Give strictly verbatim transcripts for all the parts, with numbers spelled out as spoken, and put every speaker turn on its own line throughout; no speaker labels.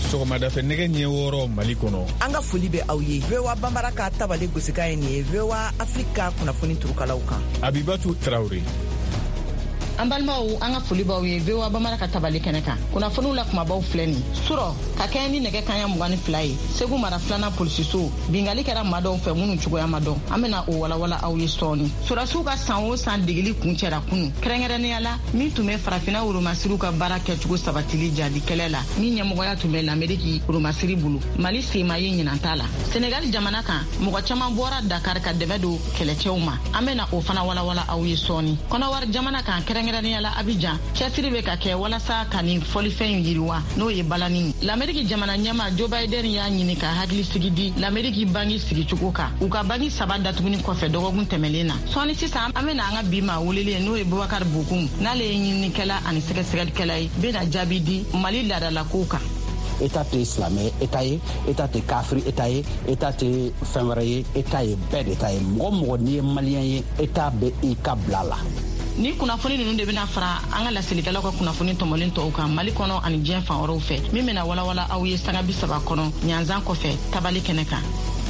sɔgɔmada fɛ nɛgɛ ɲɛ wɔɔrɔ Mali kɔnɔ.
An ka foli bɛ aw ye. V O A Banbara ka tabali gosika ye nin ye V O A Afrika kunnafoni turukalaw kan.
Abibatu Traoré.
An balimaw an ka foli b'aw ye V O A Banbara ka tabali kɛnɛ kan. Kunnafoniw la kumabaw filɛ nin. Surɔ ka kɛɲɛ ni nɛgɛ kanɲɛ mugan ni fila ye. Segu mara filanan polisiso bingali kɛra maa dɔw fɛ minnu cogoya ma dɔn. An bɛna o walawala aw ye sɔɔni. Surasiw ka san o san degeli kun cɛra kunu. Kɛrɛnkɛrɛnnenya la min tun bɛ farafina woromasiriw ka baara kɛcogo sabatili jaabi kɛlɛ la. Min ɲɛmɔgɔya tun bɛ l'Amérique woromasiri bolo. Mali sema ye ɲinan t'a la. Senegal jamana kan mɔgɔ caman bɔra Dakar ka dɛmɛ don kɛlɛcɛw ma. An bɛna o fana walawala aw ye sɔɔni. Kɔnɔwari jamana kan kɛrɛnkɛrɛnnenya la Abidjan cɛsiri bɛ ka kɛ walasa ka nin fɔlifɛn yiriwa n'o ye balani. L'Amérique jamana ɲɛma Joe Biden y'a ɲini ka hakili sigi di l'Amérique bangi sigicogo kan. U ka bangi saba datuguni kɔfɛ dɔgɔkun tɛmɛlen na. Sɔɔni sisan an bɛna an ka bi maa welelen n'o ye Boubacar Bokoum n'ale ye ɲininikɛla ani sɛgɛsɛgɛlikɛla ye bɛna jaabi di Mali laadalakow kan.
État tɛ silamɛ État ye, État tɛ kafiri État ye, État tɛ fɛn wɛrɛ ye, État ye bɛɛ de ta ye. Mɔgɔ mɔgɔ n'i ye malien ye État bɛ i ka bila la.
Ni kunnafoni ninnu de bɛna fara an ka lasilikɛlaw ka kunnafoni tɔmɔlen tɔw kan Mali kɔnɔ ani diɲɛ fan wɛrɛw fɛ min bɛna walawala aw ye sanga bi saba kɔnɔ ɲanzan kɔfɛ tabali kɛnɛ kan.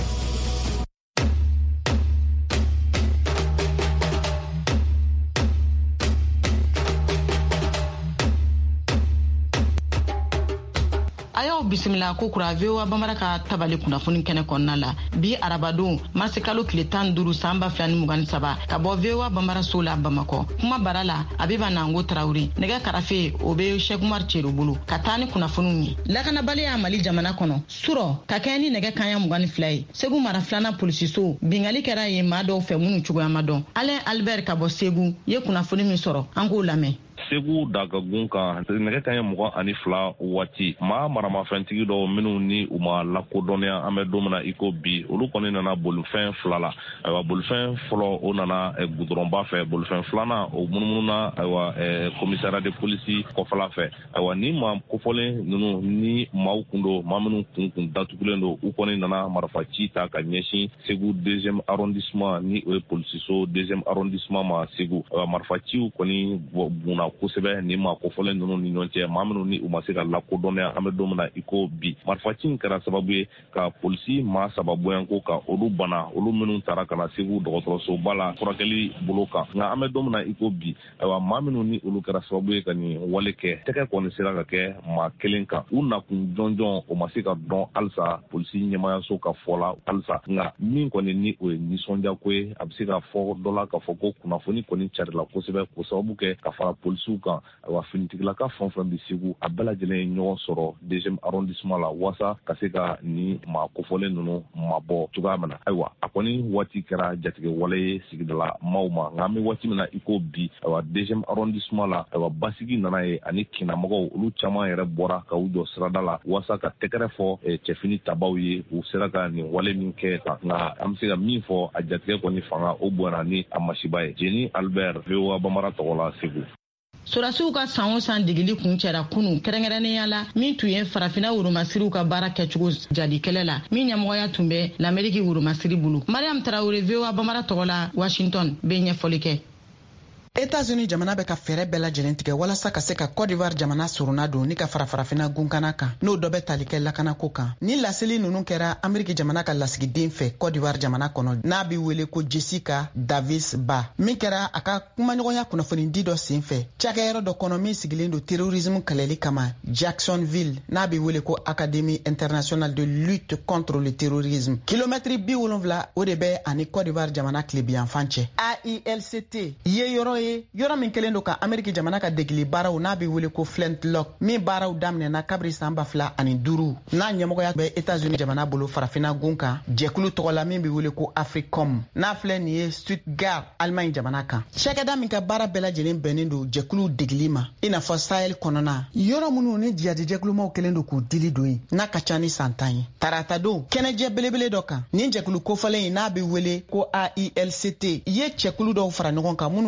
Bisimila ko kura V O A Banbara ka tabali kunnafoni kɛnɛ kɔnɔna la bi arabadon marsi kalo tile tan duuru san ba fila ni mugan ni saba ka bɔ V O A Banbara so la Bamakɔ. Kuma bara la Abiba Nango Traoré nɛgɛ karafe o bɛ Cheikh Umar Cero bolo ka taa ni kunnafoniw ye. Lakanabaliya Mali jamana kɔnɔ surɔ ka kɛɲɛ ni nɛgɛ kanɲɛ mugan ni fila ye Segu mara filanan polisiso bingali kɛra yen maa dɔw fɛ minnu cogoya ma dɔn. Alain Albert ka bɔ Segu ye kunnafoni min sɔrɔ an k'o lamɛn.
Segu dagagun kan nɛgɛ kanɲɛ mugan ani fila waati maa maramafɛntigi dɔw minnu ni u ma lakodɔnniya an bɛ don min na i ko bi olu kɔni nana bolifɛn fila la ayiwa bolifɛn fɔlɔ o nana gudɔrɔnba fɛ bolifɛn filanan o munumununa ayiwa komisariya de polisi kɔfɛla fɛ ayiwa ni maa kofɔlen ninnu ni maaw kun don maa minnu kun kun datugulen don u kɔni nana marifaci ta ka ɲɛsin Segu deuxième arrondissement ni o ye polisiso deuxième arrondissement ma Segu ayiwa marifaciw kɔni bunna kosɛbɛ ni maa kofɔlen ninnu ni ɲɔgɔn cɛ maa minnu ni u ma se ka lakodɔnniya an bɛ don min na i ko bi marifaci in kɛra sababu ye ka polisi maa saba bɔyanko ka olu bana olu minnu taara ka na Segu dɔgɔtɔrɔsoba la furakɛli bolo kan nka an bɛ don min na i ko bi ayiwa maa minnu ni olu kɛra sababu ye ka nin wale kɛ tɛgɛ kɔni sera ka kɛ maa kelen kan u nakun jɔnjɔn o ma se ka dɔn halisa polisi ɲɛmayaso ka fɔ la halisa nka min kɔni ni o ye nisɔndiyako ye a bɛ se ka fɔ dɔ la k'a fɔ ko kunnafoni kɔni carila kosɛbɛ k'o sababu kɛ ka fara polisiw kan ayiwa finitigilaka fɛn fɛn bɛ Segu a bɛɛ lajɛlen ye ɲɔgɔn sɔrɔ deuxième arrondissement la walasa ka se ka ni maa kofɔlen ninnu mabɔ cogoya min na ayiwa a kɔni waati kɛra jatigɛ wale ye sigidala maaw ma nka an bɛ waati min na i ko bi ayiwa deuxième arrondissement la ayiwa basigi nana ye ani kinnamɔgɔw olu caman yɛrɛ bɔra ka u jɔ sirada la walasa ka tɛgɛrɛ fɔ cɛfini tabaw ye u sera ka nin wale min kɛ kan nka an bɛ se ka min fɔ a jatigɛ kɔni fanga o bonyana ni a masiba ye Jeni Albert V O A Banbara tɔgɔ la Segu.
Surasiw ka san o san degeli kun cɛra kunu kɛrɛnkɛrɛnnenya la min tun ye farafina woromasiriw ka baara kɛcogo jadi kɛlɛ la min ɲɛmɔgɔya tun bɛ l'Amérique woromasiri bolo. Mariam Traoré V O A Banbara tɔgɔ la Washington bɛ ɲɛfɔli kɛ.
États-Unis jamana bɛ ka fɛɛrɛ bɛɛ lajɛlen tigɛ walasa ka se ka Côte d'Ivoire jamana suruna don ni ka fara farafina gunkana kan n'o dɔ bɛ tali kɛ lakanako kan ni laseli ninnu kɛra Amérique jamana ka lasigiden fɛ Côte d'Ivoire jamana kɔnɔ n'a bɛ wele ko Jessica Davis Ba min kɛra a ka kumaɲɔgɔnya kunnafoni di dɔ sen fɛ cakɛyɔrɔ dɔ kɔnɔ min sigilen don terrorisme kɛlɛli kama Jacksonville n'a bɛ wele ko Académie internationale de lutte contre le terrorisme kilomètre bi wolonwula o de bɛ ani Côte d'Ivoire jamana tilebiyanfan cɛ A I L C T ye yɔrɔ ye yɔrɔ min kelen don ka Amérique jamana ka degeli baaraw n'a bɛ wele ko Flintlock min baaraw daminɛna kabiri san ba fila ani duuru n'a ɲɛmɔgɔya bɛ États-Unis jamana bolo farafina gun kan jɛkulu tɔgɔ la min bɛ wele ko Africom n'a filɛ nin ye Stuttgart Allemagne jamana kan cakɛda min ka baara bɛɛ lajɛlen bɛnnen don jɛkulu degeli ma i n'a fɔ Sahel kɔnɔna yɔrɔ minnu ni jihadi jɛkulumaw kelen don k'u dili don yen n'a ka ca ni san tan ye tarata don kɛnɛjɛ belebele dɔ kan nin jɛkulu kofɔlen in n'a bɛ wele ko A I L C T ye cɛkulu dɔw fara ɲɔgɔn kan minnu labɛnnen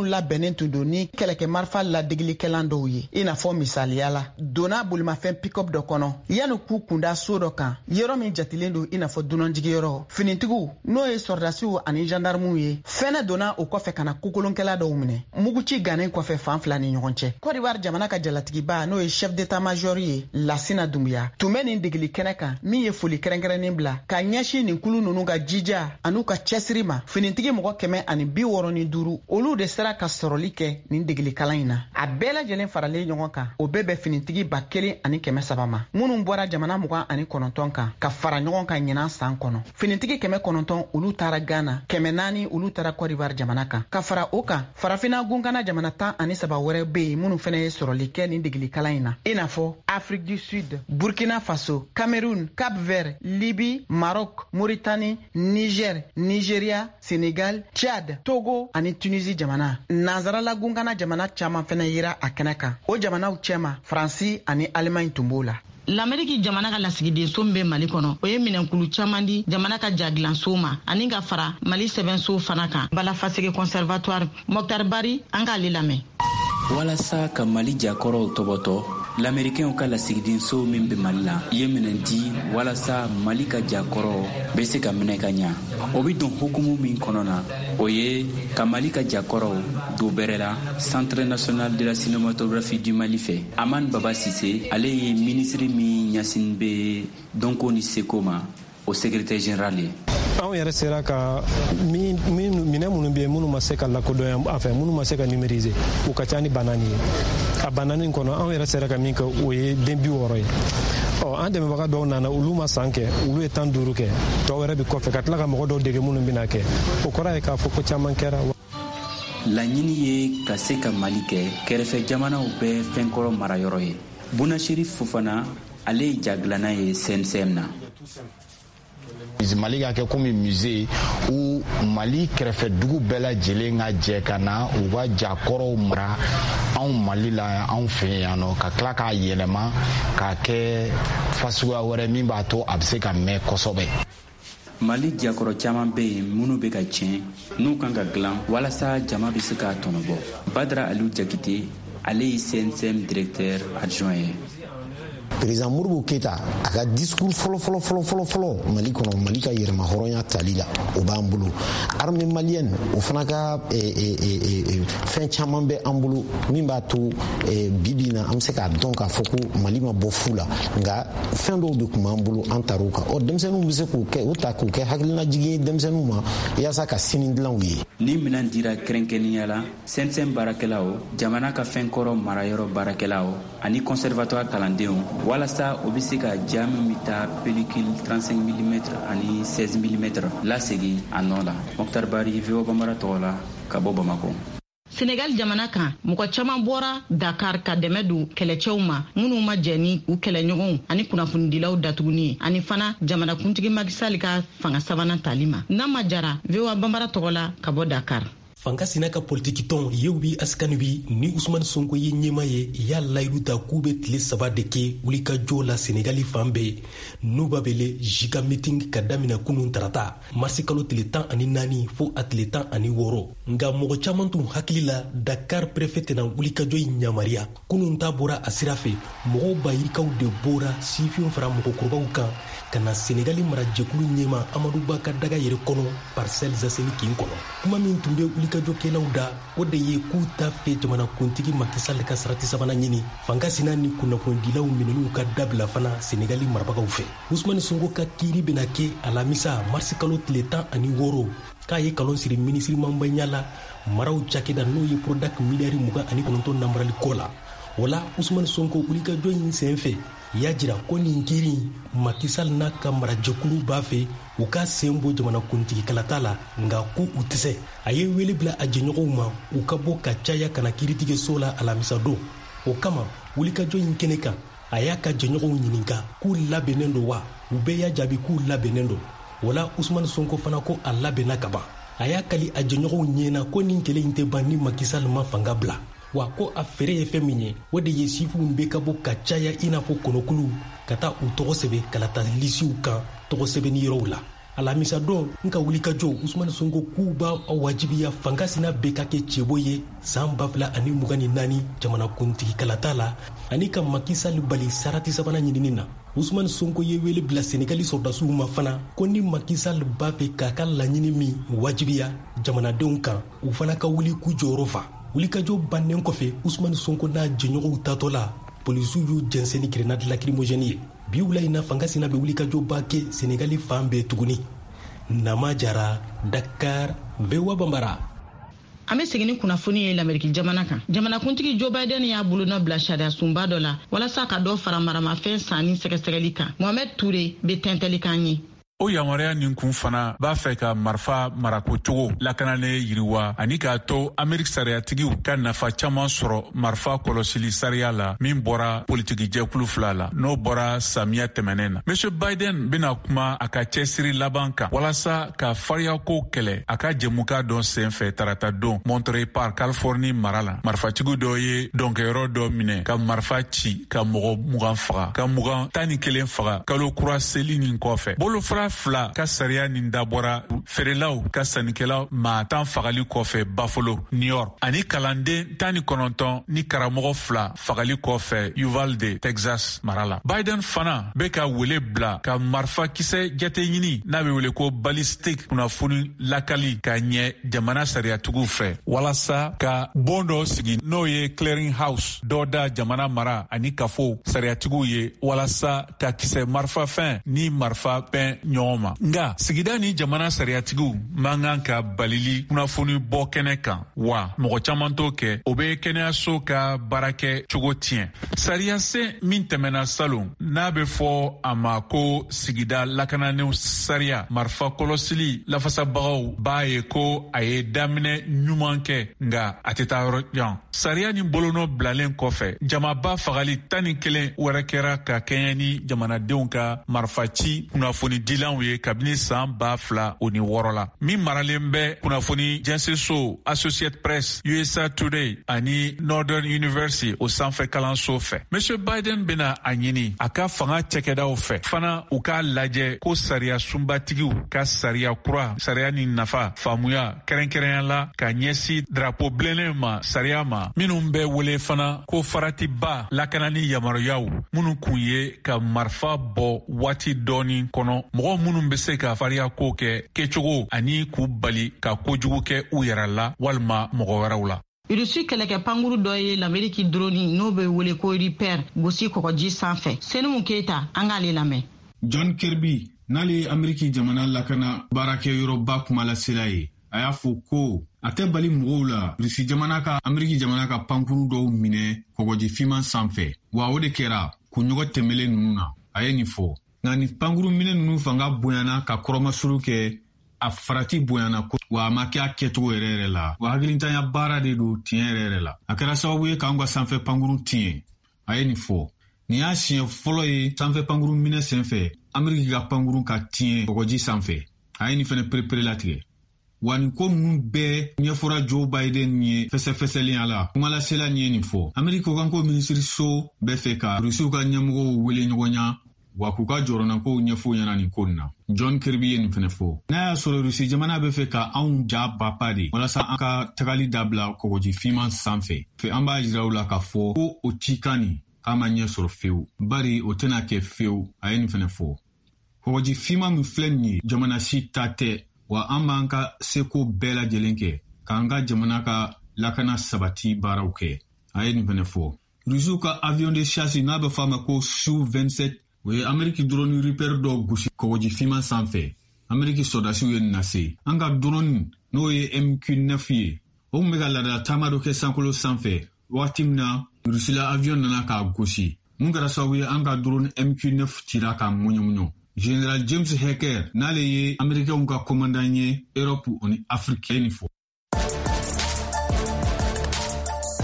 jatilen tun don ni kɛlɛkɛ marifa ladegelikɛlan dɔw ye i n'a fɔ misaliya la donna bolimafɛn pick-up dɔ kɔnɔ yanni k'u kunda so dɔ kan yɔrɔ min jatilen don i n'a fɔ dunanjigiyɔrɔ finitigiw n'o ye sɔrdasiw ani gendarmew ye fɛnɛ donna o kɔfɛ ka na kokolonkɛla dɔw minɛ muguci gannen kɔfɛ fan fila ni ɲɔgɔn cɛ Côte d'Ivoire jamana ka jalatigiba n'o ye chef d'état-major ye Lassina Doumbouya tun bɛ nin degeli kɛnɛ kan min ye foli kɛrɛnkɛrɛnnen bila ka ɲɛsin nin kulu ninnu ka jija an'u ka cɛsiri ma finitigi mɔgɔ kɛmɛ ani bi wɔɔrɔ ni duuru olu de sera ka sɔrɔli kɛ nin degeli kalan in na a bɛɛ lajɛlen faralen ɲɔgɔn kan o bɛɛ bɛ finitigi ba kelen ani kɛmɛ saba ma minnu bɔra jamana mugan ani kɔnɔntɔn kan ka fara ɲɔgɔn kan ɲinan san kɔnɔ finitigi kɛmɛ kɔnɔntɔn olu taara Ghana kɛmɛ naani olu taara Côte d'Ivoire jamana kan ka fara o kan farafina gunkana jamana tan ani saba wɛrɛ bɛ yen minnu fɛnɛ ye sɔrɔli kɛ nin degeli kalan in na i n'a fɔ Afrique du Sud, Burkina Faso, Cameroun, Cap-Vert, Libye, Maroc, Mauritanie, Niger, Nigeria, Senegal, Tchad, Togo ani Tunisie jamana. Nazarala gunkana jamana caman fɛnɛ yira a kɛnɛ kan. O jamanaw cɛma Faransi ani Allemagne tun b'o la.
L'Amérique jamana ka lasigidenso bɛ Mali kɔnɔ o ye minɛnkulu caman di jamana ka jadilanso ma ani ka fara Mali sɛbɛnso fana kan Balafasege conservatoire Mokhtar Bari an k'ale lamɛn.
Walasa ka Mali jakɔrɔw tɔbɔtɔ l'Américain ka lasigidenso min bɛ Mali la ye minɛn di walasa Mali ka jakɔrɔ bɛ se ka minɛ ka ɲa o bɛ don hukumu min kɔnɔ na o ye ka Mali ka jakɔrɔw do bɛrɛ la Centre national de la cinématographie du Mali fɛ Aman Baba Cissé ale ye ministre min ɲasin bɛ dɔnko ni seko ma o secrétaire général ye.
Anw yɛrɛ sera ka minɛ minnu bɛ yen minnu ma se ka lakodɔn a fɛ minnu ma se ka numériser u ka ca ni banani ye a banani kɔnɔ anw yɛrɛ sera ka min kɛ o ye den bi wɔɔrɔ ye ɔ an dɛmɛbaga dɔw nana olu ma san kɛ olu ye tan duuru kɛ tɔ wɛrɛ bi kɔfɛ ka tila ka mɔgɔ dɔw dege minnu bɛna kɛ o kɔrɔ ye k'a fɔ ko caman kɛra.
Laɲini ye ka se ka Mali kɛ kɛrɛfɛ jamanaw bɛɛ fɛnkɔrɔ marayɔrɔ ye. Bounachiri Fofana ale ye jagilana ye C N C M na.
Mali ka kɛ komi musée où Mali kɛrɛfɛ dugu bɛɛ lajɛlen ka jɛ ka na u ka jakɔrɔw mara anw Mali la anw fɛ yan nɔ ka tila k'a yɛlɛma k'a kɛ fasuguya wɛrɛ min b'a to a bɛ se ka mɛn kosɛbɛ.
Mali jakɔrɔ caman bɛ yen minnu bɛ ka tiɲɛ n'u kan ka dilan walasa jama bɛ se k'a tɔnɔbɔ. Badara Aliou Jakite ale ye C N C M directeur adjoint ye.
Président Modibo Keita a ka discours fɔlɔ fɔlɔ fɔlɔ fɔlɔ fɔlɔ Mali kɔnɔ Mali ka yɛrɛma hɔrɔnya tali la o b'an bolo armée malienne o fana ka fɛn caman bɛ an bolo min b'a to bi bi na an bɛ se k'a dɔn k'a fɔ ko Mali ma bɔ fu la nka fɛn dɔw de tun b'an bolo an tar'o kan ɔ denmisɛnninw bɛ se k'o kɛ o ta k'o kɛ hakilinajigin ye denmisɛnninw ma yaasa ka sini dilan u ye.
Ni minɛn dira kɛrɛnkɛrɛnnenya la C N C M baarakɛlaw jamana ka fɛnkɔrɔ marayɔrɔ baarakɛlaw ani conservatoire kalandenw walasa o bɛ se ka ja min bɛ taa pellicule trente-cinq millimètres ani seize millimètres lasegin a nɔ la. Mokhtar Bari V O Bambara tɔgɔ la ka bɔ Bamako.
Senegal jamana kan mɔgɔ caman bɔra Dakar ka dɛmɛ don kɛlɛcɛw ma minnu ma jɛ ni u kɛlɛɲɔgɔnw ani kunnafonidilaw datuguni ani fana jamanakuntigi Macky Sall ka fanga sabanan tali ma. N'a ma jara V O Bambara tɔgɔ la ka bɔ Dakar.
Fanga sina ka politiki tɔn yew bi askani bi ni Usmane Sonko ye ɲɛma ye y'a layidu ta k'u bɛ tile saba de kɛ wulikajɔ la Senegali fan bɛɛ n'u b'a wele Jika meeting ka daminɛ kunun tarata marisi kalo tile tan ani naani fo a tile tan ani wɔɔrɔ nka mɔgɔ caman tun hakili la Dakar préfet tɛna wulikajɔ in yamaruya kunun ta bɔra a sira fɛ mɔgɔw bayirikaw de bɔra sifinw fara mɔgɔkɔrɔbaw kan ka na Senegali marajɛkulu ɲɛma Amadou Ba ka daga yɛrɛ kɔnɔ parcelle Zasseni kin kɔnɔ kuma min tun bɛ wulikajɔkɛlaw da o de ye k'u ta fɛ jamanakuntigi Macky Sall ka sarati sabanan ɲini fanga sina ni kunnafonidilaw minɛn'u ka dabila fana Senegali marabagaw fɛ Usmane Sonko ka kiiri bɛna kɛ alamisa marisi kalo tile tan ani wɔɔrɔ k'a ye kalon siri minisiri manbanya la maraw cakɛda n'o ye Prodac miliyari mugan ani kɔnɔntɔn namarali kɔ la wala Usmane Sonko wulikajɔ in sen fɛ y'a jira ko nin kiiri Macky Sall n'a ka marajɛkulu b'a fɛ u ka sen bɔ jamanakuntigi kalata la nka ko u tɛ se a ye wele bila a jɛɲɔgɔnw ma u ka bɔ ka caya kana kiiritigɛso la alamisa don o kama wulikajɔ in kɛnɛ kan a y'a ka jɛɲɔgɔnw ɲininka k'u labɛnnen don wa u bɛɛ y'a jaabi k'u labɛnnen don wala Usmane Sonko fana ko a labɛnna ka ban a y'a kali a jɛɲɔgɔnw ɲɛna ko nin kɛlɛ in tɛ ban ni Macky Sall ma fanga bila wa ko a feere ye fɛn min ye o de ye sifinw bɛ ka bɔ ka caya i n'a fɔ kɔnɔkulu ka taa u tɔgɔ sɛbɛn kalata lisiw kan tɔgɔ sɛbɛnni yɔrɔw la alamisa don nka wuli ka jɔ Usman Sonko k'u b'a wajibiya fanga sina bɛɛ ka kɛ cɛbɔ ye san ba fila ani mugan ni naani jamanakuntigi kalata la ani ka Macky Sall bali sarati sabanan ɲinini na. Usman Sonko ye wele bila Senegali sɔrdasiw ma fana ko ni Macky Sall b'a fɛ k'a ka laɲini min wajibiya jamanadenw kan u fana ka wuli k'u jɔyɔrɔ fa. Wulikajɔ bannen kɔfɛ Usman Sonko n'a jɛɲɔgɔnw tatɔ la polisiw y'u jɛnsɛn ni grenade lacrymogène ye. Bi wula in na fanga sina bɛ wulikajɔba kɛ Senegali fan bɛɛ tuguni. Nama Jara, Dakar, V O A Bambara.
An bɛ segin ni kunnafoni ye l'Amérique jamana kan. Jamanakuntigi Joe Biden y'a bolonɔ bila sariya sunba dɔ la walasa ka dɔ fara maramafɛn sanni sɛgɛsɛgɛli kan. Mohamed Touré bɛ tɛntɛli kan ye.
O yamaruya nin kun fana b'a fɛ ka marifa marako cogo lakanalen yiriwa ani k'a to Ameriki sariyatigiw ka nafa caman sɔrɔ marifa kɔlɔsili sariya la min bɔra politiki jɛkulu fila la n'o bɔra samiya tɛmɛnen na. Monsieur Biden bena kuma a ka cɛsiri laban kan walasa ka fariyako kɛlɛ a ka jɛmuka dɔ senfɛ tarata don Monterey Park, Californie mara la. Marifatigiw dɔ ye dɔnkɛyɔrɔ dɔ minɛ ka marifa ci ka mɔgɔ mugan faga ka mugan tan ni kelen faga kalo kura seli nin kɔfɛ. Bolofara fila ka sariya nin dabɔra feerelaw ka sannikɛlaw maa tan fagali kɔfɛ Buffalo, New York ani kalanden tan ni kɔnɔntɔn ni karamɔgɔ fila fagali kɔfɛ Uvalde, Texas mara la. Biden fana bɛ ka wele bila ka marifa kisɛ jate ɲini n'a bɛ wele ko ballistic kunnafoni lakali ka ɲɛ jamana sariyatigiw fɛ walasa ka bon dɔ sigi n'o ye clearing house dɔ da jamana mara ani kafo sariyatigiw ye walasa ka kisɛ marifa fɛn ni marifa bɛn ɲɔgɔn ma. Nga sigida ni jamana sariyatigiw man kan ka balili kunnafoni bɔ kɛnɛ kan wa mɔgɔ caman t'o kɛ o bɛ kɛnɛyaso ka baarakɛ cogo tiɲɛ. Sariya sen min tɛmɛna salon n'a bɛ fɔ a ma ko sigida lakananenw sariya marifa kɔlɔsili lafasabagaw b'a ye ko a ye daminɛ ɲuman kɛ nga a tɛ taa yɔrɔ jan. Sariya ni bolonɔ bilalen kɔfɛ jamaba fagali tan ni kelen wɛrɛ kɛra ka kɛɲɛ ni jamanadenw ka marifaci kunnafoni dilanw ye kabini san ba fila o ni wɔɔrɔ la min maralen bɛ kunnafoni jɛnseso Associated Press, U S A Today ani Northern University o sanfɛ kalanso fɛ. Monsieur Biden bena a ɲini a ka fanga cɛkɛdaw fɛ fana u k'a lajɛ ko sariya sunbatigiw ka sariya kura sariya ni nafa faamuya kɛrɛnkɛrɛnya la ka ɲɛsi drapeau bilennen ma sariya ma minnu bɛ wele fana ko faratiba lakanani yamaruyaw minnu kun ye ka marifa bɔ waati dɔɔni kɔnɔ mɔgɔ minnu bɛ se ka fariya ko kɛ kɛcogo ani k'u bali ka kojugu kɛ u yɛrɛ la walima mɔgɔ wɛrɛw la.
Urusi kɛlɛkɛ pankuru dɔ ye l'Amérique drone n'o bɛ wele ko Reaper gosi kɔgɔji sanfɛ. Senimu Keita an k'ale lamɛn.
John Kirby n'ale ye Ameriki jamana lakana baarakɛyɔrɔba kumalasela ye a y'a fɔ ko a tɛ bali mɔgɔw la Rusi jamana ka Ameriki jamana ka pankuru dɔw minɛ kɔgɔji fiman sanfɛ wa o de kɛra kunɲɔgɔn tɛmɛlen ninnu na a ye nin fɔ. Nka ni pankuru minɛ ninnu fanga bonyana ka kɔrɔmasuru kɛ a farati bonyana ko wa a ma kɛ a kɛcogo yɛrɛ yɛrɛ la wa hakilitanya baara de don tiɲɛ yɛrɛ yɛrɛ la a kɛra sababu ye k'an ka sanfɛ pankuru tiɲɛ a ye nin fɔ. Nin y'a siɲɛ fɔlɔ ye sanfɛ pankuru minɛ senfɛ Ameriki ka pankuru ka tiɲɛ kɔgɔji sanfɛ a ye nin fɛnɛ perepere latigɛ wa nin ko ninnu bɛɛ ɲɛfɔra Joe Biden ye fɛsɛfɛsɛlenya la kumalasela nin ye nin fɔ. Ameriki kɔkanko minisiriso bɛ fɛ ka Rusiw ka ɲɛmɔgɔw wele ɲɔgɔn ɲa wa k'u ka jɔrɔnakow ɲɛfɔ ɲɛna nin ko nin na. John Kirby ye nin fɛnɛ fɔ. N'a y'a sɔrɔ Rusi jamana bɛ fɛ ka anw ja bapa de walasa an ka tagali dabila kɔgɔji fiman sanfɛ fɛ an b'a jira u la k'a fɔ ko o cikan nin k'a ma ɲɛ sɔrɔ fewu bari o tɛna kɛ fewu a ye nin fɛnɛ fɔ. Kɔgɔji fiman min filɛ nin ye jamana si ta tɛ wa an b'an ka seko bɛɛ lajɛlen kɛ k'an ka jamana ka lakana sabati baaraw kɛ a ye nin fɛnɛ fɔ. Rusiw ka avion de chasse n'a bɛ fɔ a ma ko Su vingt-sept o ye Ameriki drone Reaper dɔ gosi kɔgɔji fiman sanfɛ. Ameriki sɔdasiw ye nin lase. An ka drone n'o ye M Q neuf ye o tun bɛ ka laadala taama dɔ kɛ sankolo sanfɛ waati min na Rusila avion nana k'a gosi. Mun kɛra sababu ye an ka drone M Q neuf cira k'a muɲɔmuɲɔ. General James Hecker n'ale ye Amerikɛnw ka commandant ye Europe ani Afrique nin fɔ.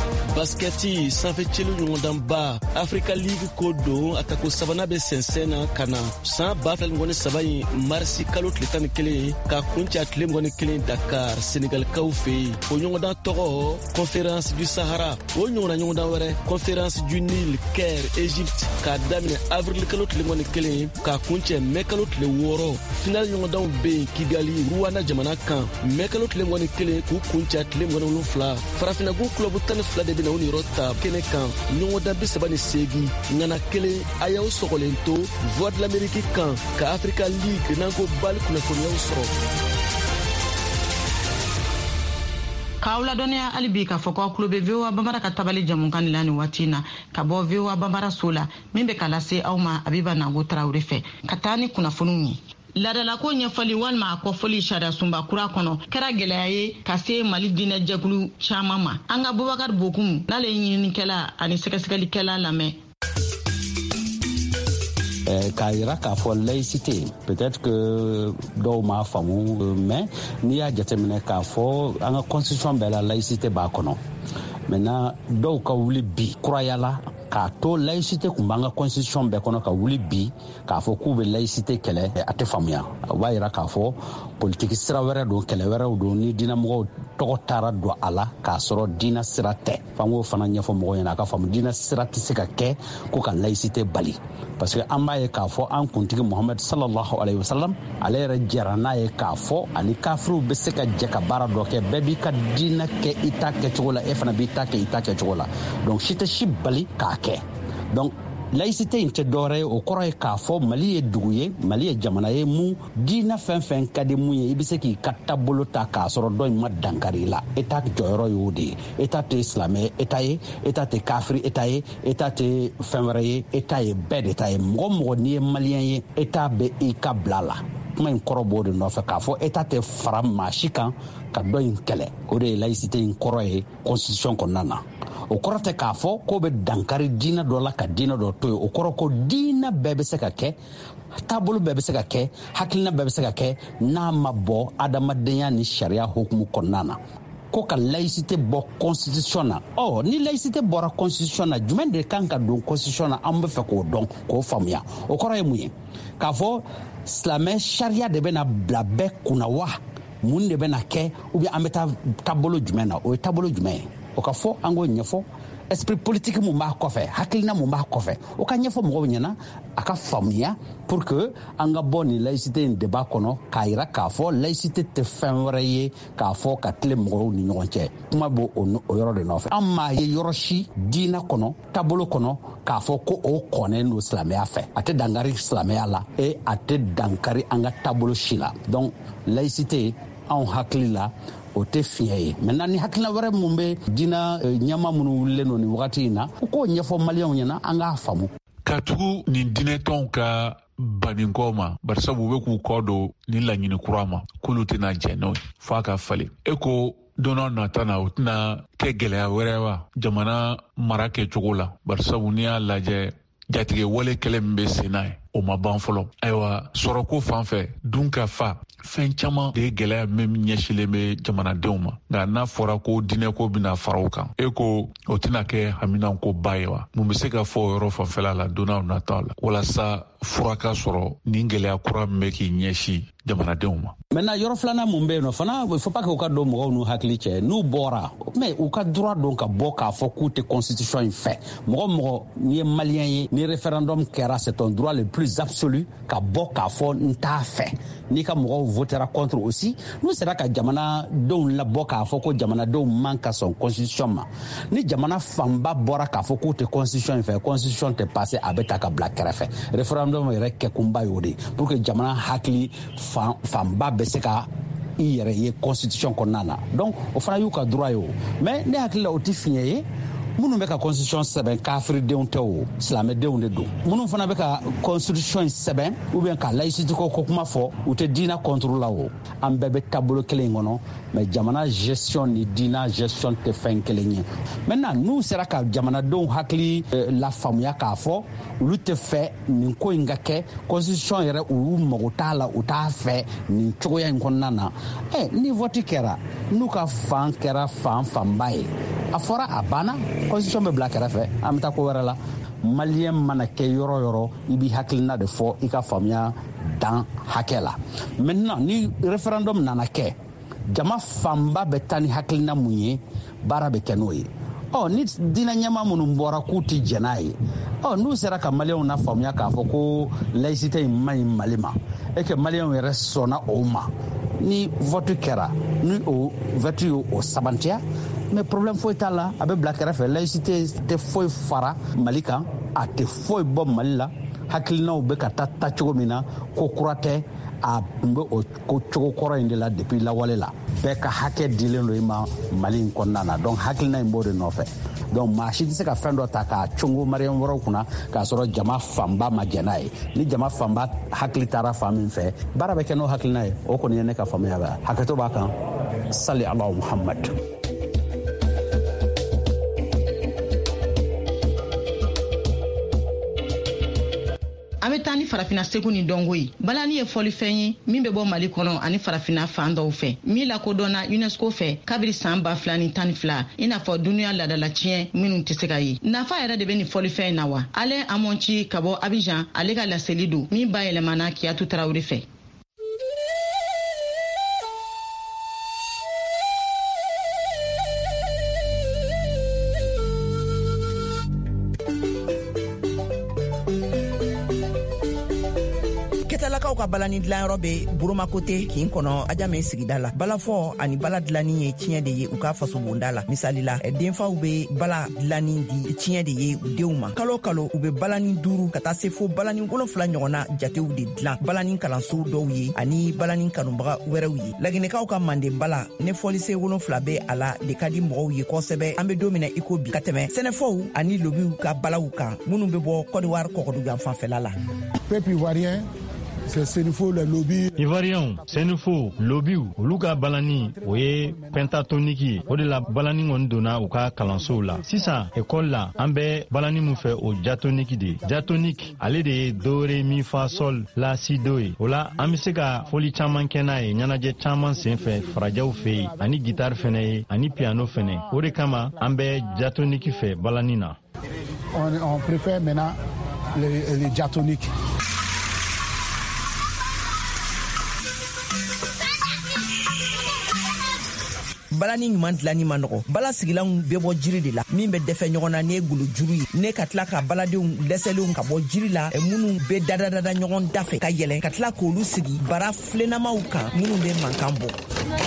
basketi sanfɛ celu ɲɔgɔndanba Africa League ko don a tako sabana bɛ sɛnsɛn na ka na san ba fila ni saba in marisi kalo tile tan ni kelen ka kuncɛ a tile mugan ni kelen Dakar Senegalikaw fɛ yen o ɲɔgɔndan tɔgɔ Conférence du Sahara o ɲɔgɔnna ɲɔgɔndan wɛrɛ Conférence du Nil Caire Égypte k'a daminɛ avril kalo tile mugan ni kelen ka kuncɛ mai kalo tile wɔɔrɔ final ɲɔgɔndanw bɛ yen Kigali Rwanda jamana kan mai kalo tile mugan ni kelen k'u kuncɛ a tile mugan ni wolonwula farafinagun club tan ni fila de bɛna u niyɔrɔ ta kɛnɛ kan ɲɔgɔndan bi saba ni seegin ŋana kelen a y'aw sɔgɔlen to Voix de l'Amérique kan ka Africa League n'an ko bali kunnafoniyaw sɔrɔ.
K'aw ladɔnniya hali bi k'a fɔ k'aw tulo bɛ V O A Bambara ka tabali jamukan la nin waati in na ka bɔ V O A Bambara so la min bɛ ka lase aw ma Abiba Nango Tarawele fɛ ka taa ni kunnafoniw ye. Ladalako ɲɛfɔli walima a kɔfɔli sariya sunba kura kɔnɔ kɛra gɛlɛya ye ka se Mali diinɛ jɛkulu caman ma. An ka Bubakar Bokum n'ale ye ɲininikɛla ani sɛgɛsɛgɛlikɛla lamɛn.
k'a yira k'a fɔ laïcité peut-être que dɔw m'a faamu mais n'i y'a jateminɛ k'a fɔ an ka constitution bɛɛ la laïcité b'a kɔnɔ maintenant dɔw ka wuli bi kurayala k'a to laïcité kun b'an ka constitution bɛɛ kɔnɔ ka wuli bi k'a fɔ k'u bɛ laïcité kɛlɛ a tɛ faamuya o b'a yira k'a fɔ politiki sira wɛrɛ don kɛlɛ wɛrɛw don ni diinɛmɔgɔw tɔgɔ taara don a la k'a sɔrɔ diinɛ sira tɛ f'an k'o fana ɲɛfɔ mɔgɔw ɲɛna a ka faamu diinɛ sira tɛ se ka kɛ ko ka laïcité bali parce que an b'a ye k'a fɔ an kuntigi Muhamadu sallallahu alayhi wa sallam ale yɛrɛ jɛra n'a ye k'a fɔ ani kafiriw bɛ se ka jɛ ka baara dɔ kɛ bɛɛ b'i ka diinɛ kɛ i ta kɛcogo la e fana b'i ta kɛ i ta kɛcogo la donc si tɛ si bali k'a kɛ donc laïcité in tɛ dɔwɛrɛ ye o kɔrɔ ye k'a fɔ Mali ye dugu ye Mali ye jamana ye mun diinɛ fɛn fɛn ka di mun ye i bɛ se k'i ka taabolo ta k'a sɔrɔ dɔ in ma dankari la État jɔyɔrɔ y'o de ye État tɛ silamɛ État ye État tɛ kafiri État ye État tɛ fɛn wɛrɛ ye État ye bɛɛ de ta ye mɔgɔ mɔgɔ n'i ye maliyɛn ye État bɛ i ka bila la kuma in kɔrɔ b'o de nɔfɛ k'a fɔ État tɛ fara maa si kan ka dɔ in kɛlɛ o de ye laïcité in kɔrɔ ye constitution kɔnɔna na o kɔrɔ tɛ k'a fɔ k'o bɛ dankari diinɛ dɔ la ka diinɛ dɔ to yen o kɔrɔ ko diinɛ bɛɛ bɛ se ka kɛ taabolo bɛɛ bɛ se ka kɛ hakilina bɛɛ bɛ se ka kɛ n'a ma bɔ adamadenya ni sariya hukumu kɔnɔna na ko ka laïcité bɔ constitution na ɔ ni laïcité bɔra constitution na jumɛn de kan ka don constitution na an bɛ fɛ k'o dɔn k'o faamuya o kɔrɔ ye mun ye k'a fɔ silamɛ sariya de bɛna bila bɛɛ kunna wa mun de bɛna kɛ ou bien an bɛ taa taabolo jumɛn na o ye taabolo jumɛn ye o ka fɔ an k'o ɲɛfɔ esprit politique mun b'a kɔfɛ hakilina mun b'a kɔfɛ o ka ɲɛfɔ mɔgɔw ɲɛna a ka faamuya pour que an ka bɔ ni laïcité in débat kɔnɔ k'a yira k'a fɔ laïcité tɛ fɛn wɛrɛ ye k'a fɔ ka tile mɔgɔw ni ɲɔgɔn cɛ kuma b'o o yɔrɔ de nɔfɛ an m'a ye yɔrɔ si diinɛ kɔnɔ taabolo kɔnɔ k'a fɔ ko o kɔnnen don silamɛya fɛ a tɛ dankari silamɛya la et a tɛ dankari an ka taabolo si la donc laïcité anw hakili la o tɛ fiɲɛ ye maintenant ni hakilina wɛrɛ mun bɛ diinɛ ɲɛma minnu wulilen don nin wagati in na u k'o ɲɛfɔ maliyɛnw ɲɛna an k'a faamu
ka tugu nin diinɛtɔnw ka baninkɔ ma barisabu u bɛ k'u kɔ don ni laɲini kura ma k'olu tɛna jɛ n'o ye f'a ka falen e ko don n'a nata na o tɛna kɛ gɛlɛya wɛrɛ wa jamana mara kɛcogo la barisabu n'i y'a lajɛ jatigɛ wale kɛlɛ min bɛ sen n'a ye o ma ban fɔlɔ ayiwa sɔrɔko fan fɛ dun ka fa fɛn caman de ye gɛlɛya min ɲɛsilen bɛ jamanadenw ma nka n'a fɔra ko diinɛko bɛna fara o kan e ko o tɛna kɛ haminanko ba ye wa mun bɛ se ka fɔ o yɔrɔ fanfɛla la don n'a nataw la walasa fura ka sɔrɔ nin gɛlɛya kura min bɛ k'i ɲɛsin jamanadenw ma.
maintenant yɔrɔ filanan mun bɛ yen nɔ fana il faut pas que u ka don mɔgɔw n'u hakili cɛ n'u bɔra mais u ka droit don ka bɔ k'a fɔ k'u tɛ constitution in fɛ mɔgɔ mɔgɔ n'i ye maliyɛn ye ni référendum kɛra c'est ton droit le plus absolu ka bɔ k'a fɔ n t'a fɛ n'i ka mɔgɔw votera contre aussi n'u sera ka jamanadenw labɔ k'a fɔ ko jamanadenw man ka sɔn constitution ma ni jamana fanba bɔra k'a fɔ k'u tɛ constitution in fɛ constitution tɛ passé a bɛ ta ka bila kɛrɛfɛ référendum yɛrɛ kɛkunba y'o de pour que jamana hakili fan fanba bɛ se ka i yɛrɛ ye constitution kɔnɔna na donc o fana y'u ka droit ye o mais ne hakili la o tɛ fiɲɛ ye minnu bɛ ka constitution sɛbɛn kafiridenw tɛ o silamɛdenw de don minnu fana bɛ ka constitution sɛbɛn ou bien ka laïcité ko kuma fɔ u tɛ diinɛ contre la o an bɛɛ bɛ taabolo kelen in kɔnɔ mais jamana gestion ni diinɛ gestion tɛ fɛn kelen ye maintenant n'u sera ka jamanadenw hakili lafaamuya k'a fɔ olu tɛ fɛ nin ko in ka kɛ constitution yɛrɛ olu mago t'a la u t'a fɛ nin cogoya in kɔnɔna na ɛ ni vote kɛra n'u ka fan kɛra fan fanba ye a fɔra a banna constitution bɛ bila kɛrɛfɛ an bɛ taa ko wɛrɛ la. maliyɛn mana kɛ yɔrɔ yɔrɔ i b'i hakilina de fɔ i ka faamuya dan hakɛ la. maintenant ni référendum nana kɛ jama fanba bɛ taa ni hakilina mun ye baara bɛ kɛ n'o ye. ɔ ni diinɛ ɲɛma minnu bɔra k'u tɛ jɛn n'a ye ɔ n'u sera ka maliyɛnw na faamuya k'a fɔ ko laïcité in man ɲi Mali ma et que maliyɛnw yɛrɛ sɔnna o ma ni vote kɛra ni o vote y'o sabantiya mais problème foyi t'a la a bɛ bila kɛrɛfɛ. laïcité tɛ foyi fara Mali kan a tɛ foyi bɔ Mali la hakilinaw bɛ ka taa ta cogo min na ko kura tɛ a tun bɛ o ko cogo kɔrɔ in de la depuis lawale la bɛɛ ka hakɛ dilen don i ma Mali in kɔnɔna na donc hakilina in b'o de nɔfɛ. donc maa si tɛ se ka fɛn dɔ ta k'a congo maliyɛn wɛrɛw kunna k'a sɔrɔ jama fanba ma jɛn n'a ye. ni jama fanba hakili taara fan min fɛ baara bɛ kɛ n'o hakilina ye o kɔni ye ne ka faamuya bɛ hakɛto b'a kan. sali ala muhamad.
an bɛ taa ni farafina segu ni dɔnko ye. balani ye fɔlifɛn ye min bɛ bɔ Mali kɔnɔ ani farafina fan dɔw fɛ min lakodɔnna UNESCO fɛ kabiri san ba fila ni tan ni fila i n'a fɔ duniya ladala tiɲɛ minnu tɛ se ka ye. nafa yɛrɛ de bɛ nin fɔlifɛn in na wa? ale Amonci ka bɔ Abidjan ale ka laseli don min ba yɛlɛmana Kiyatu Tarawele fɛ.
ketalakaw ka balani dilanyɔrɔ be Buruma Kote kin kɔnɔ Adjamé sigida la. balafɔ ani bala dilani ye tiɲɛ de ye u ka faso bonda la. misali la denfaw be bala dilani di tiɲɛ de ye u denw ma. kalo kalo u be balani duuru ka taa se fo balani wolonfila ɲɔgɔnna jatew de dilan balani kalanso dɔw ye ani balani kanubaga wɛrɛw ye. laginɛkaw ka manden bala ne fɔlise wolonfila be a la de ka di mɔgɔw ye kosɛbɛ. an be don mina iko bi ka tɛmɛ sɛnɛfɔw ani lobiw ka balaw kan minnu be bɔ Côte d'Ivoire kɔkɔdugan fanfɛla la.
peuple ivoirien c'est Senufo le lobby. Ivoirien, Senufo, lobby, olu ka balani o ye pentatonique ye. O de la balani kɔni donna u ka kalansow la. Sisan école la an bɛ balani mun fɛ o diatonique de. Diatonique ale de ye do re mi fa sol la si do ye. O la an bɛ se ka foli caman kɛ n'a ye ɲɛnajɛ caman sen fɛ farajɛw fɛ yen ani guitare fɛnɛ ye ani piano fɛnɛ. O de kama an bɛ diatonique fɛ balani na. On, on préfère maintenant les, les diatoniques.
balani ɲuman dilani ma nɔgɔ. bala sigilanw bɛ bɔ jiri de la min bɛ dɛfɛ ɲɔgɔn na ne golo juru ye ne ka tila ka baladenw dɛsɛlenw ka bɔ jiri la minnu bɛ dadadada ɲɔgɔn dafɛ ka yɛlɛ ka tila k'olu sigi bara filennamaw kan minnu bɛ mankan bɔ.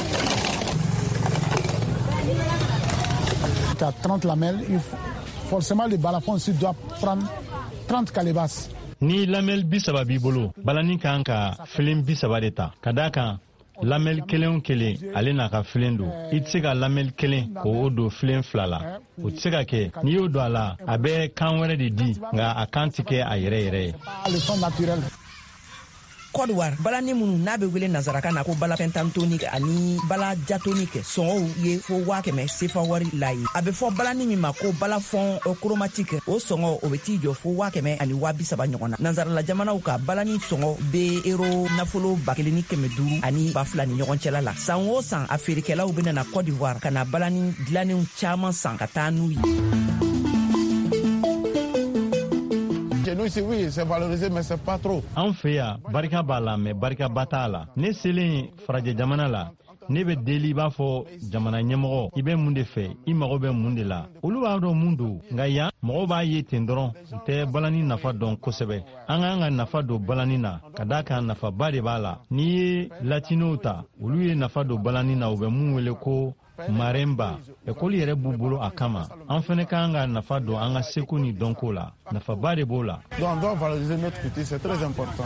T'as trente lamelles, forcément le balafon aussi doit prendre trente calebasses.
Ni lamelle bi saba b'i bolo balani kan ka filen bi saba de ta ka d'a kan lamel kelen kelen ale n'a ka filen don i tɛ se ka lamel kelen k'o don filen fila la o tɛ se ka kɛ n'i y'o don a la a bɛ kan wɛrɛ de di nka a kan tɛ kɛ a yɛrɛ yɛrɛ ye.
Côte d'Ivoire balani minnu n'a bɛ wele nazaraka na ko bala pentatonique ani bala diatonique sɔngɔw ye fo waa kɛmɛ sefa wari la ye. a bɛ fɔ balani min ma ko balafɔn chromatique o sɔngɔ o bɛ t'i jɔ fo waa kɛmɛ ani waa bi saba ɲɔgɔn na. nanzarala jamanaw ka balani sɔngɔ bɛ euro nafolo ba kelen ni kɛmɛ duuru ani ba fila ni ɲɔgɔn cɛla la. san o san a feerekɛlaw bɛ na Côte d'Ivoire ka na balani dilanenw caman san ka taa n'u ye.
Oui, c'est valorisé, mais c'est pas trop.
An fɛ yan barika b'a la mais barika ba t'a la. Ne selen farajɛ jamana la ne bɛ deli i b'a fɔ jamana ɲɛmɔgɔ i bɛ mun de fɛ i mago bɛ mun de la olu b'a dɔn mun don nka yan mɔgɔw b'a ye ten dɔrɔn u tɛ balani nafa dɔn kosɛbɛ. an k'an ka nafa don balani na ka d'a kan nafaba de b'a la. n'i ye latinow ta olu ye nafa don balani na u bɛ mun wele ko maremba ekoli yɛrɛ b'u bolo a kama. an fɛnɛ k'an ka nafa don an ka seko ni dɔnko la nafaba de b'o la.
Donc on doit valoriser notre culture, c'est très important.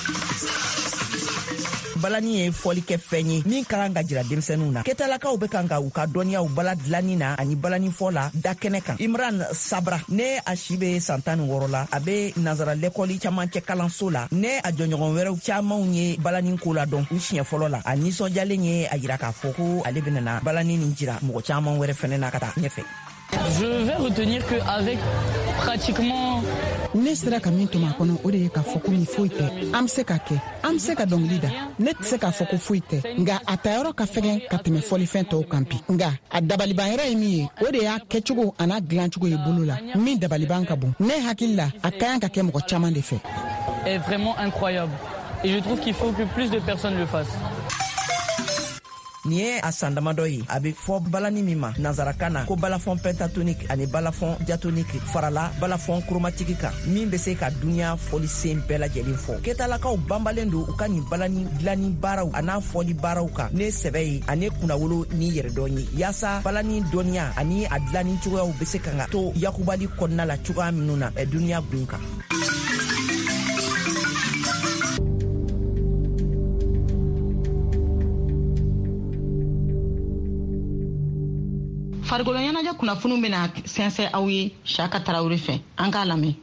balani ye fɔli kɛ fɛn ye min ka kan ka jira denmisɛnninw na. ketalakaw bɛ kan ka u ka dɔnniyaw bala dilanni na ani balani fɔ la da kɛnɛ kan. Imran Sabra ne a si bɛ san tan ni wɔɔrɔ la a bɛ nazara lɛkɔli camancɛ kalanso la ne a jɔɲɔgɔn wɛrɛw camanw ye balani ko la dɔn u siɲɛ fɔlɔ la. a nisɔndiyalen ye a jira k'a fɔ ko ale bɛna balani nin jira mɔgɔ caman wɛrɛ fɛnɛ na ka taa ɲɛfɛ.
Je vais retenir qu'avec pratiquement
ne sera ka min to ma kɔnɔ o de ye k'a fɔ ko nin foyi tɛ an be se ka kɛ an be se ka dɔngili da ne tɛ se k'a fɔ ko foyi tɛ nga a tayɔrɔ ka fɛgɛn ka tɛmɛ fɔlifɛn tɔw kan bi nga a dabalibanyɔrɔ ye min ye o de y'a kɛcogo a n'a dilancogo ye bolo la min dabaliban ka bon ne hakili la a ka yan ka kɛ mɔgɔ caman de fɛ
est vraiment incroyable et je trouve qu'il faut que plus de personnes le fassent.
Ni ye a san damadɔ ye a be fɔ balani min ma nazarakan na ko balafɔn pentatonique ani balafɔn diatonique farala balafɔn chromatique kan min be se ka duniɲa fɔlisen bɛɛ lajɛlen fɔ ketalakaw banbalen do u ka nin balani dilani baaraw a n'a fɔli baaraw kan ne sɛbɛ ye ani kunnawolo ni yɛrɛdɔn ye yaasa balani dɔnniya ani a dilani cogoyaw be se ka ka to yakubali kɔnɔna la cogoya minnu na duniɲa gun kan.
farikolo ɲɛnajɛ kunnafoniw bena sɛnsɛ aw ye Saka Tarawele fɛ an k'a lamɛn.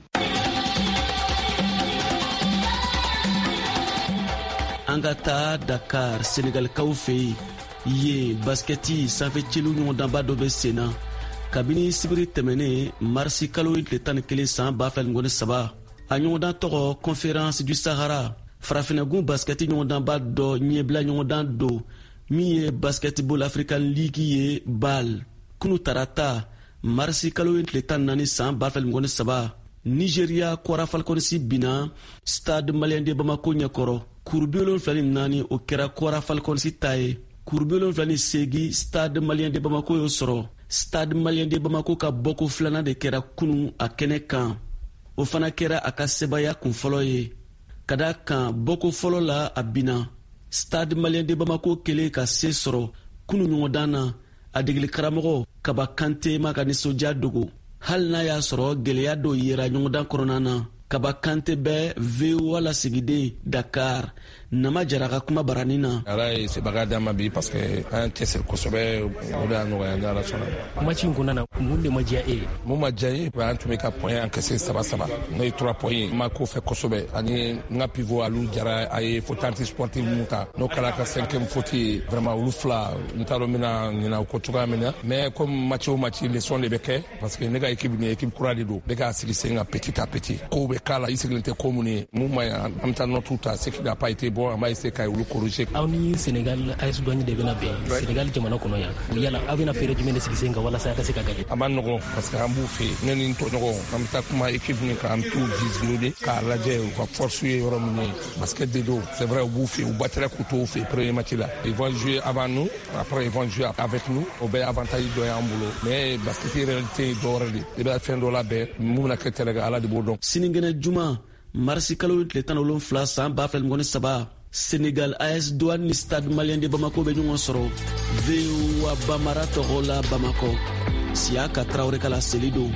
An ka taa Dakar Senegalikaw fɛ yen baskɛti sanfɛcilu ɲɔgɔndanba dɔ bɛ sen na kabini sibiri tɛmɛnen marisi kalo tile tan ni kelen san ba fila ni kɔnɔntɔn saba a ɲɔgɔndan tɔgɔ conférence du Sahara farafinnagun baskɛti ɲɔgɔndanba dɔ ɲɛbila ɲɔgɔndan don min ye basketball African League ye B A L. Kunu tarata marisi kalo tile tan naani san ba fila ni kɔnɔntɔn saba Nigeria Kwara Falcons bina Stade Malien de Bamako ɲɛkɔrɔ kuru bi wolonwula ni naani o kɛra Kwara Falcons ta ye kuru bi wolonwula ni seegin Stade Malien de Bamako y'o sɔrɔ Stade Malien de Bamako ka bɔko filanan de kɛra kunu a kɛnɛ kan o fana kɛra a ka sebaya kunfɔlɔ ye ka da kan bɔko fɔlɔ la a bina Stade Malien de Bamako kelen ka se sɔrɔ kunu ɲɔgɔndan na a degeli karamɔgɔ Kaba Kante ma ka nisɔndiya dogo hali n'a y'a sɔrɔ gɛlɛya dɔ yera ɲɔgɔndan kɔnɔna na Kaba Kante bɛ V O A lasigiden Dakar Nama Jara ka kuma barani na.
Ala ye sebaga d'an ma bi parce que an cɛsiri kosɛbɛ o de y'a nɔgɔya ni Ala sɔnna.
Match in kɔnɔna na mun de ma diya e ye?
Mun ma diya ye an tun bɛ ka point encaissé saba saba n'o ye trois points ye n ma ko fɛ kosɛbɛ ani n ka pivot Alu Jara a ye faute anti-sportive mun ta n'o kɛra ka cinquième faute ye vraiment olu fila n t'a dɔn n bɛna ɲinɛ o ko cogoya min na mais comme match o match leçon de bɛ kɛ parce que ne ka équipe nin équipe kura de don bɛ k'a sigi sen kan petit à petit kow bɛ k'a la i sigilen tɛ ko mun ye mun ma ɲi an bɛ taa notre ta ce qui n'a pas été bon an b'a essayer ka olu corriger.
Aw ni Senegal A S Douanes de bɛna bɛn Senegal jamana kɔnɔ yan yala aw bɛna fɛɛrɛ jumɛn de sigi sen kan walasa a ka se ka gagner?
A ma nɔgɔn parce que an b'u fɛ yen ne ni n tɔɲɔgɔn an bɛ taa kuma équipe min kan an bɛ t'u visionner k'a lajɛ u ka force ye yɔrɔ min ye basket de don c'est vrai u b'u fɛ u battra k'u t'u fɛ premier match la ils vont jouer avant nous après ils vont jouer avec nous o bɛɛ avantage dɔ y'an bolo mais basket réalité dɔ wɛrɛ de i bɛ fɛn dɔ labɛn mun bɛna kɛ tɛlɛ kan Ala de b'o dɔn.
Sinikɛnɛ juma marisi kalo tile tan ni wolonwula san ba fila ni kɔnɔntɔn saba Sénégal A S Douanes ni Stade Malien de Bamako bɛ ɲɔgɔn sɔrɔ V O A Bamara tɔgɔ la Bamako Siyaka Tarawele ka laseli don.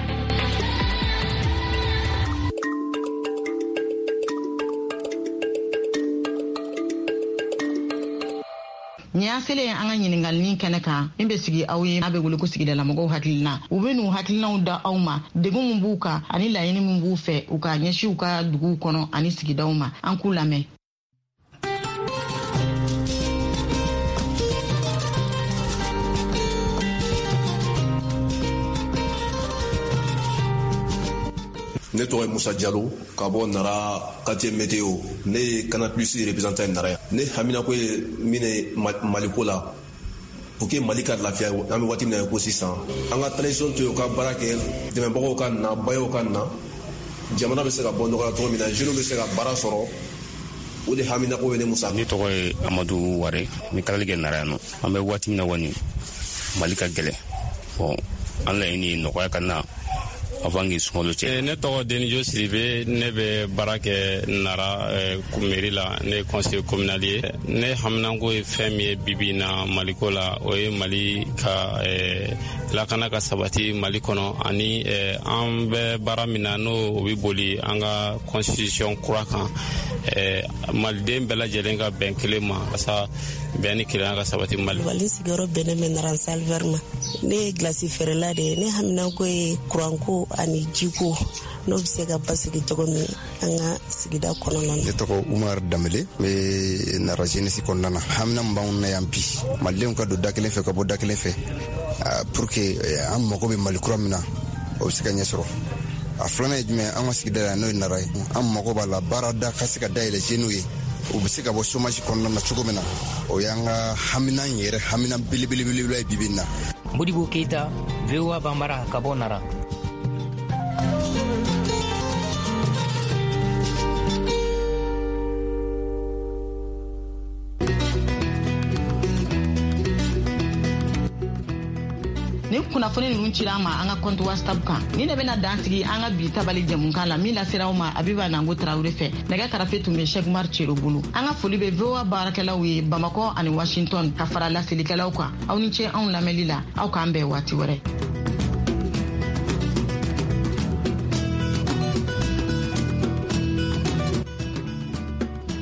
Ni y'a selen an ka ɲiningalinin kɛnɛ kan min bɛ sigi aw ye n'a bɛ wele ko sigidalamɔgɔw hakilina u bɛ n'u hakilinaw da aw ma degun min b'u kan ani laɲini min b'u fɛ u ka ɲɛsin u ka duguw kɔnɔ ani sigidaw ma an k'u lamɛn.
Ne tɔgɔ ye Musa Jalo ka bɔ Nara quartier météo ne ye Canal Plus représentant Nara ya ne hamina ko ye min ye Maliko la pour que Mali ka lafiya an bɛ waati min na ko sisan an ka transition to yen u ka baara kɛ dɛmɛbagaw ka na bayaw ka na jamana bɛ se ka bɔ nɔgɔya cogo min na jeunes bɛ se ka baara sɔrɔ o de hamina ko ye ne Musa.
Ne tɔgɔ ye Amadu Ware n bɛ kalali kɛ Nara yan nɔ an bɛ waati min na kɔni Mali ka gɛlɛn bon an laɲini ye nɔgɔya ka na avant que sunkalo cɛ.
Ne tɔgɔ Denijo Siribe ne bɛ baara kɛ Nara mairie la ne ye conseiller communal ye ne haminanko ye fɛn min ye bibi na Maliko la o ye Mali ka lakana ka sabati Mali kɔnɔ ani an bɛ baara min na n'o o bɛ boli an ka constitution kura kan maliden bɛɛ lajɛlen ka bɛn kelen ma walasa bɛn ni kelenya ka sabati Mali.
Mali sigiyɔrɔ bɛnnen bɛ Nara Salver ma ne ye glasi feerela de ye ne haminanko ye kuranko ani jiko n'o bɛ se ka basigi cogo min an ka sigida kɔnɔna na.
Ne tɔgɔ Umar Damele n bɛ Nara jeunesse kɔnɔna na hamina min b'anw na yan bi malidenw ka don da kelen fɛ ka bɔ da kelen fɛ pour que an mago bɛ Mali kura min na o bɛ se ka ɲɛ sɔrɔ a filanan ye jumɛn an ka sigida la n'o ye Nara ye an mago b'a la baarada ka se ka dayɛlɛ jeunes ye u bɛ se ka bɔ chômage kɔnɔna na cogo min na o y'an ka hamina yɛrɛ hamina belebelebele ye bibi in na.
Modibo Keita, V O A Bambara ka bɔ Nara.
ni kunnafoni ninnu cira ma an ka compte WhatsApp kan ni ne bɛna dan sigi an ka bi tabali jɛmunkan la min lasera ma Abiba Nango Traoré fɛ nɛgɛ karafe tun bɛ Cheikh Umar Cero bolo an ka foli bɛ V O A baarakɛlaw ye Bamakɔ ani Washington ka fara laselilikɛlaw kan aw ni ce anw lamɛnli la aw k'an bɛn waati wɛrɛ.